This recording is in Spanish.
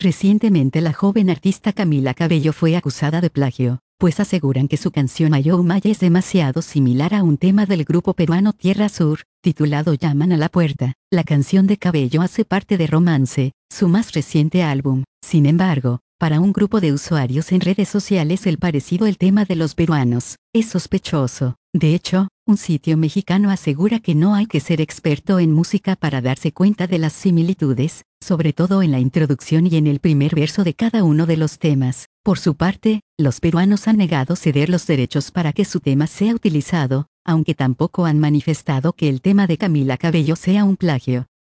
Recientemente la joven artista Camila Cabello fue acusada de plagio, pues aseguran que su canción Ayo Maya es demasiado similar a un tema del grupo peruano Tierra Sur, titulado Llaman a la puerta. La canción de Cabello hace parte de Romance, su más reciente álbum. Sin embargo, para un grupo de usuarios en redes sociales el parecido al tema de los peruanos es sospechoso. De hecho, un sitio mexicano asegura que no hay que ser experto en música para darse cuenta de las similitudes, sobre todo en la introducción y en el primer verso de cada uno de los temas. Por su parte, los peruanos han negado ceder los derechos para que su tema sea utilizado, aunque tampoco han manifestado que el tema de Camila Cabello sea un plagio.